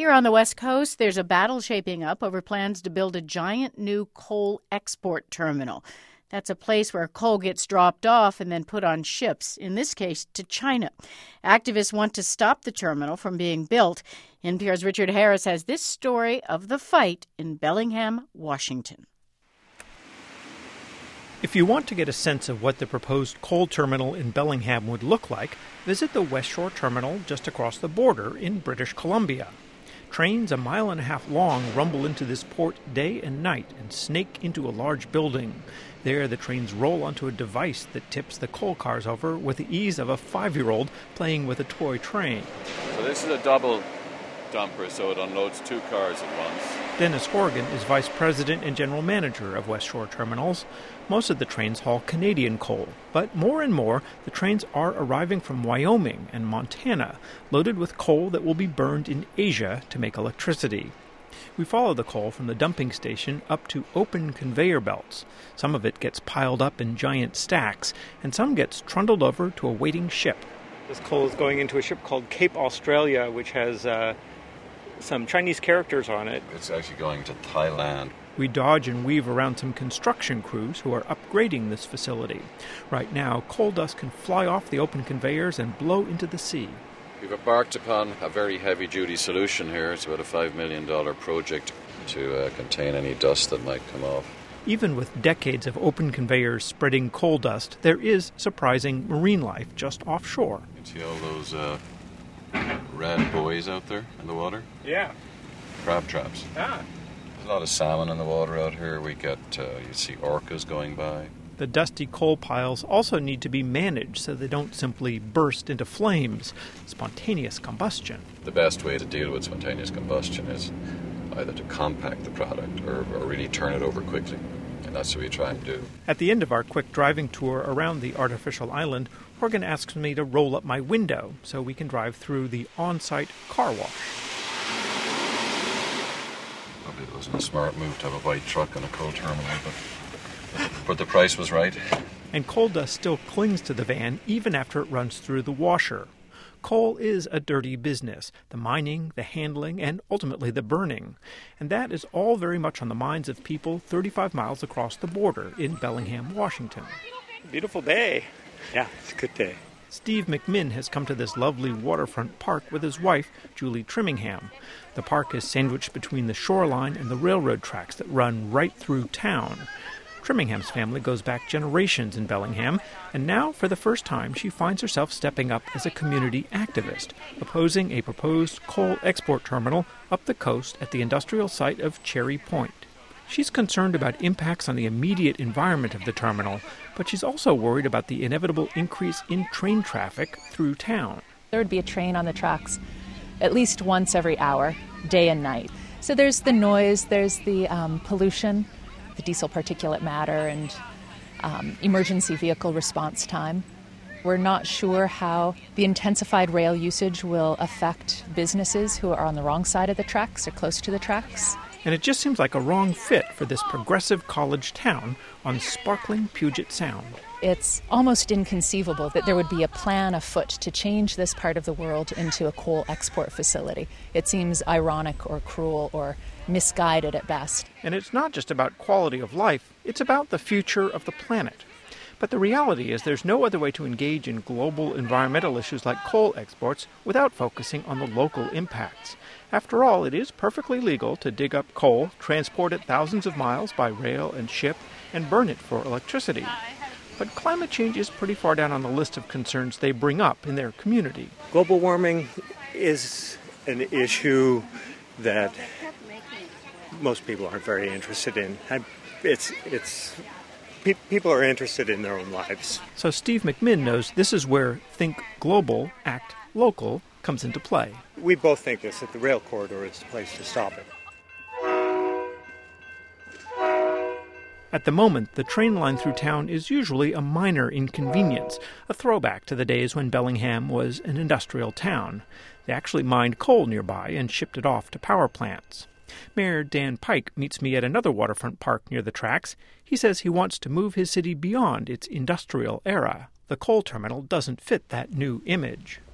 Here on the West Coast, there's a battle shaping up over plans to build a giant new coal export terminal. That's a place where coal gets dropped off and then put on ships, in this case to China. Activists want to stop the terminal from being built. NPR's Richard Harris has this story of the fight in Bellingham, Washington. If you want to get a sense of what the proposed coal terminal in Bellingham would look like, visit the West Shore Terminal just across the border in British Columbia. Trains a mile and a half long rumble into this port day and night and snake into a large building. There, the trains roll onto a device that tips the coal cars over with the ease of a 5-year-old playing with a toy train. So this is a double dumper, so it unloads 2 cars at once. Dennis Horgan is vice president and general manager of West Shore Terminals. Most of the trains haul Canadian coal, but more and more the trains are arriving from Wyoming and Montana, loaded with coal that will be burned in Asia to make electricity. We follow the coal from the dumping station up to open conveyor belts. Some of it gets piled up in giant stacks, and some gets trundled over to a waiting ship. This coal is going into a ship called Cape Australia, which has some Chinese characters on it. It's actually going to Thailand. We dodge and weave around some construction crews who are upgrading this facility. Right now, coal dust can fly off the open conveyors and blow into the sea. We've embarked upon a very heavy-duty solution here. It's about a $5 million project to contain any dust that might come off. Even with decades of open conveyors spreading coal dust, there is surprising marine life just offshore. You can see all those red buoys out there in the water? Yeah. Crab traps. Ah. There's a lot of salmon in the water out here. We get, you see orcas going by. The dusty coal piles also need to be managed so they don't simply burst into flames, spontaneous combustion. The best way to deal with spontaneous combustion is either to compact the product or really turn it over quickly. And that's what we try and do. At the end of our quick driving tour around the artificial island, Horgan asks me to roll up my window so we can drive through the on-site car wash. Probably it wasn't a smart move to have a white truck on a coal terminal, but the price was right. And coal dust still clings to the van even after it runs through the washer. Coal is a dirty business, the mining, the handling, and ultimately the burning. And that is all very much on the minds of people 35 miles across the border in Bellingham, Washington. Beautiful day. Yeah, it's a good day. Steve McMinn has come to this lovely waterfront park with his wife, Julie Trimmingham. The park is sandwiched between the shoreline and the railroad tracks that run right through town. Trimmingham's family goes back generations in Bellingham, and now, for the first time, she finds herself stepping up as a community activist, opposing a proposed coal export terminal up the coast at the industrial site of Cherry Point. She's concerned about impacts on the immediate environment of the terminal, but she's also worried about the inevitable increase in train traffic through town. There would be a train on the tracks at least once every hour, day and night. So there's the noise, there's the pollution, the diesel particulate matter, and emergency vehicle response time. We're not sure how the intensified rail usage will affect businesses who are on the wrong side of the tracks or close to the tracks. And it just seems like a wrong fit for this progressive college town on sparkling Puget Sound. It's almost inconceivable that there would be a plan afoot to change this part of the world into a coal export facility. It seems ironic or cruel or misguided at best. And it's not just about quality of life, it's about the future of the planet. But the reality is there's no other way to engage in global environmental issues like coal exports without focusing on the local impacts. After all, it is perfectly legal to dig up coal, transport it thousands of miles by rail and ship, and burn it for electricity. But climate change is pretty far down on the list of concerns they bring up in their community. Global warming is an issue that most people aren't very interested in. People are interested in their own lives. So Steve McMinn knows this is where Think Global, Act Local comes into play. We both think this, that the rail corridor is the place to stop it. At the moment, the train line through town is usually a minor inconvenience, a throwback to the days when Bellingham was an industrial town. They actually mined coal nearby and shipped it off to power plants. Mayor Dan Pike meets me at another waterfront park near the tracks. He says he wants to move his city beyond its industrial era. The coal terminal doesn't fit that new image.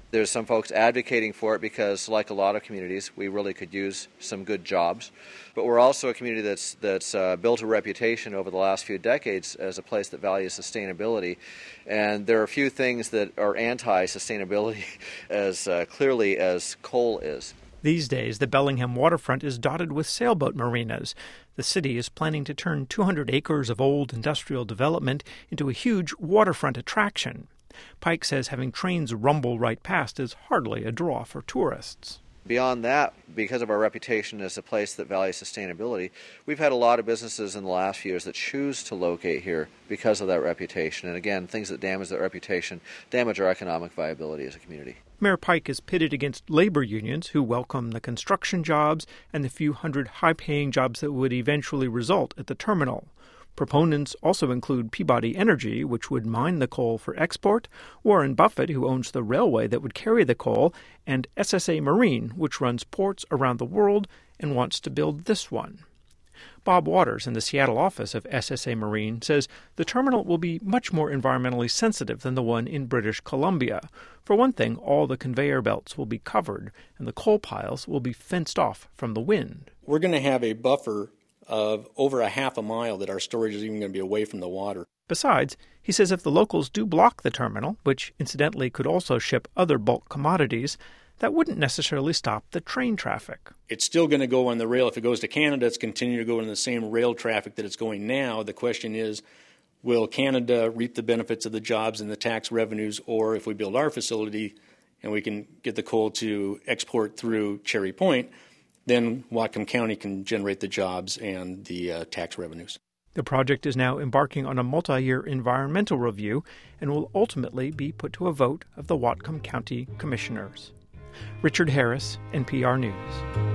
There's some folks advocating for it because, like a lot of communities, we really could use some good jobs. But we're also a community that's built a reputation over the last few decades as a place that values sustainability. And there are a few things that are anti-sustainability as clearly as coal is. These days, the Bellingham waterfront is dotted with sailboat marinas. The city is planning to turn 200 acres of old industrial development into a huge waterfront attraction. Pike says having trains rumble right past is hardly a draw for tourists. Beyond that, because of our reputation as a place that values sustainability, we've had a lot of businesses in the last few years that choose to locate here because of that reputation. And again, things that damage that reputation damage our economic viability as a community. Mayor Pike is pitted against labor unions who welcome the construction jobs and the few hundred high-paying jobs that would eventually result at the terminal. Proponents also include Peabody Energy, which would mine the coal for export, Warren Buffett, who owns the railway that would carry the coal, and SSA Marine, which runs ports around the world and wants to build this one. Bob Waters in the Seattle office of SSA Marine says the terminal will be much more environmentally sensitive than the one in British Columbia. For one thing, all the conveyor belts will be covered, and the coal piles will be fenced off from the wind. We're going to have a buffer of over a half a mile that our storage is even going to be away from the water. Besides, he says if the locals do block the terminal, which incidentally could also ship other bulk commodities, that wouldn't necessarily stop the train traffic. It's still going to go on the rail. If it goes to Canada, it's continuing to go in the same rail traffic that it's going now. The question is, will Canada reap the benefits of the jobs and the tax revenues, or if we build our facility and we can get the coal to export through Cherry Point, then Whatcom County can generate the jobs and the tax revenues. The project is now embarking on a multi-year environmental review and will ultimately be put to a vote of the Whatcom County Commissioners. Richard Harris, NPR News.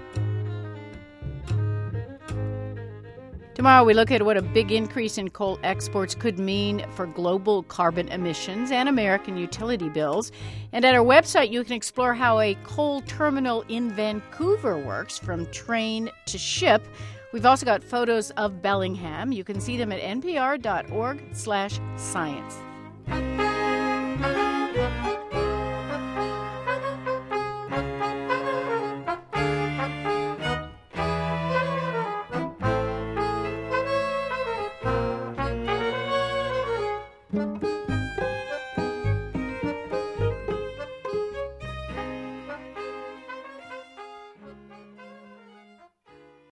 Tomorrow we look at what a big increase in coal exports could mean for global carbon emissions and American utility bills. And at our website, you can explore how a coal terminal in Vancouver works from train to ship. We've also got photos of Bellingham. You can see them at npr.org/science.